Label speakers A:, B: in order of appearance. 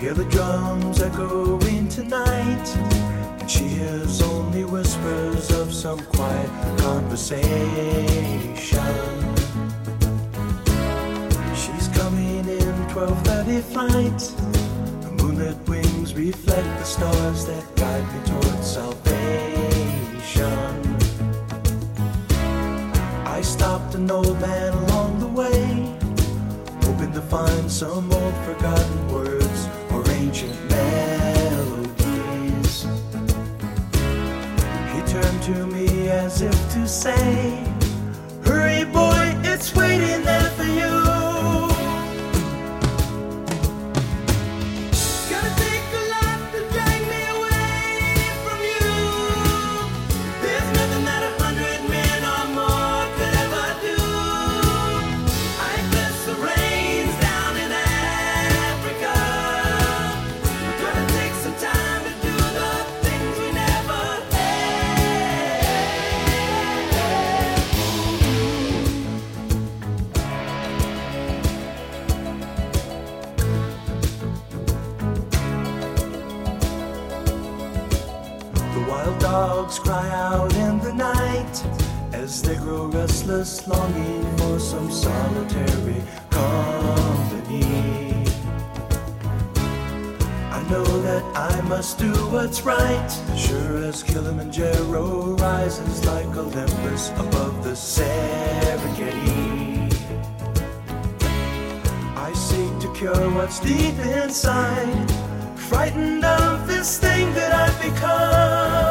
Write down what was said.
A: hear the drums echoing tonight, and she hears only whispers of some quiet conversation. She's coming in 12:30 flight. The moonlit wings reflect the stars that guide me towards salvation. I stopped an old man along the way, hoping to find some old forgotten words or ancient melodies. He turned to me as if to say, "Hurry boy, it's waiting there for you." Gonna take a lot to drag me away from you. There's nothing that 100 men or more could ever do. I bless the rains down in Africa. Gonna take some time to do the things we never had. The wild dogs cry out in the night as they grow restless, longing for some solitary company. I know that I must do what's right, sure as Kilimanjaro rises like Olympus above the Serengeti. I seek to cure what's deep inside, frightened of this thing that I've become.